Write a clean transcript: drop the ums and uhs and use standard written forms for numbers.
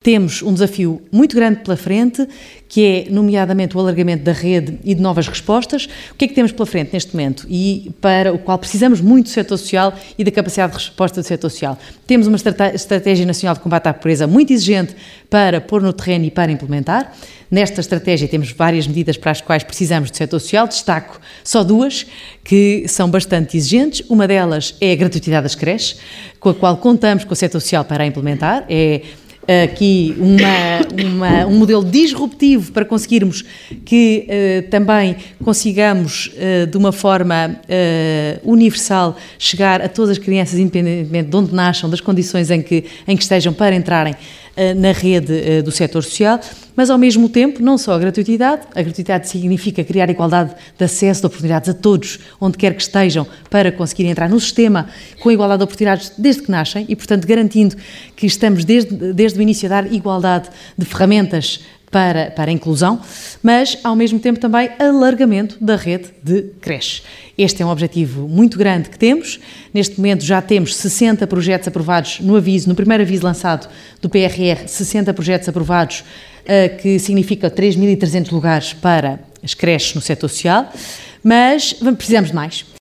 temos um desafio muito grande pela frente, que é, nomeadamente, o alargamento da rede e de novas respostas. O que é que temos pela frente neste momento e para o qual precisamos muito do setor social e da capacidade de resposta do setor social? Temos uma estratégia nacional de combate à pobreza muito exigente para pôr no terreno e para implementar. Nesta estratégia temos várias medidas para as quais precisamos do setor social. Destaco só duas que são bastante exigentes. Uma delas é a gratuitidade das creches, com a qual contamos com o setor social para a implementar. É aqui um modelo disruptivo para conseguirmos que também consigamos de uma forma universal chegar a todas as crianças, independentemente de onde nasçam, das condições em que estejam para entrarem na rede do setor social, mas ao mesmo tempo não só a gratuidade significa criar igualdade de acesso, de oportunidades a todos, onde quer que estejam, para conseguirem entrar no sistema com igualdade de oportunidades desde que nascem e, portanto, garantindo que estamos desde o início a dar igualdade de ferramentas para a inclusão, mas, ao mesmo tempo, também alargamento da rede de creches. Este é um objetivo muito grande que temos. Neste momento já temos 60 projetos aprovados no primeiro aviso lançado do PRR, 60 projetos aprovados, que significa 3.300 lugares para as creches no setor social, mas precisamos de mais.